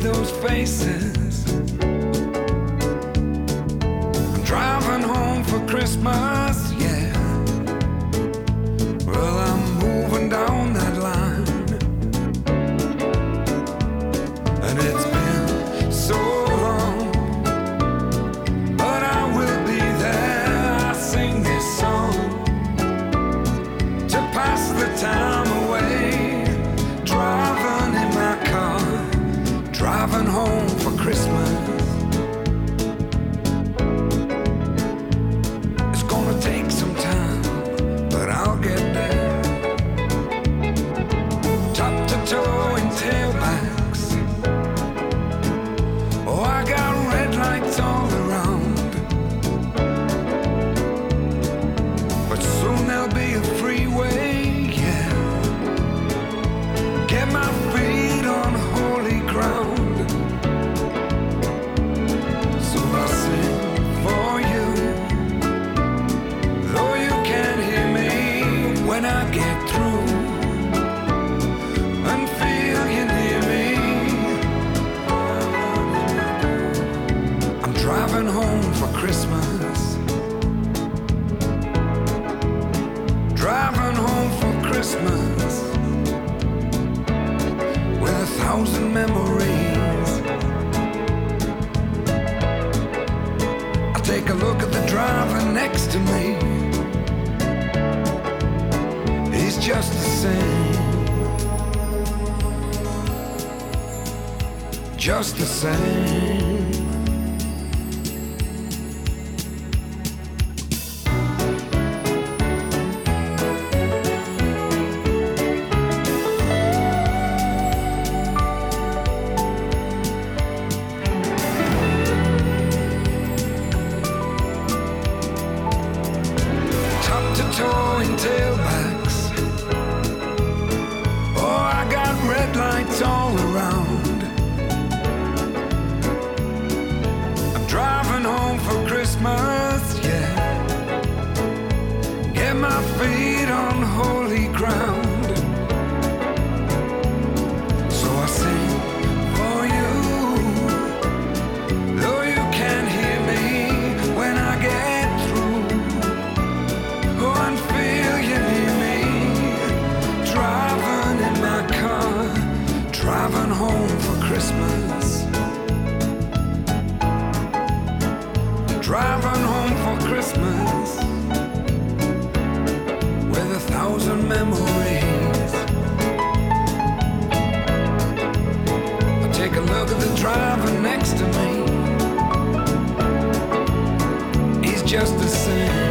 those faces. I'm driving home for Christmas, yeah. Well, I'm moving down that line, and it's been so long, but I will be there. I sing this song to pass the time away, driving in my car, driving home for Christmas. It's gonna take some time, but I'll get there. Top to toe in tailbacks. Oh, I got red lights all around, but soon there'll be a freeway, yeah. Get my feet on holy ground. So I sing for you, though you can't hear me when I get through, and feel you near me. I'm driving home for Christmas, driving home for Christmas, with 1,000 memories. I take a look at the driver next to me. He's just the same, just the same. Towing tailbacks. Oh, I got red lights all around. I'm driving home for Christmas, yeah. Get my feet on holy ground. So I sing for you, though you can't hear me when I get through. Go and feel you near me, driving in my car, driving home for Christmas, driving home for Christmas, with 1,000 memories. I take a look at the driver next to me. He's just the same,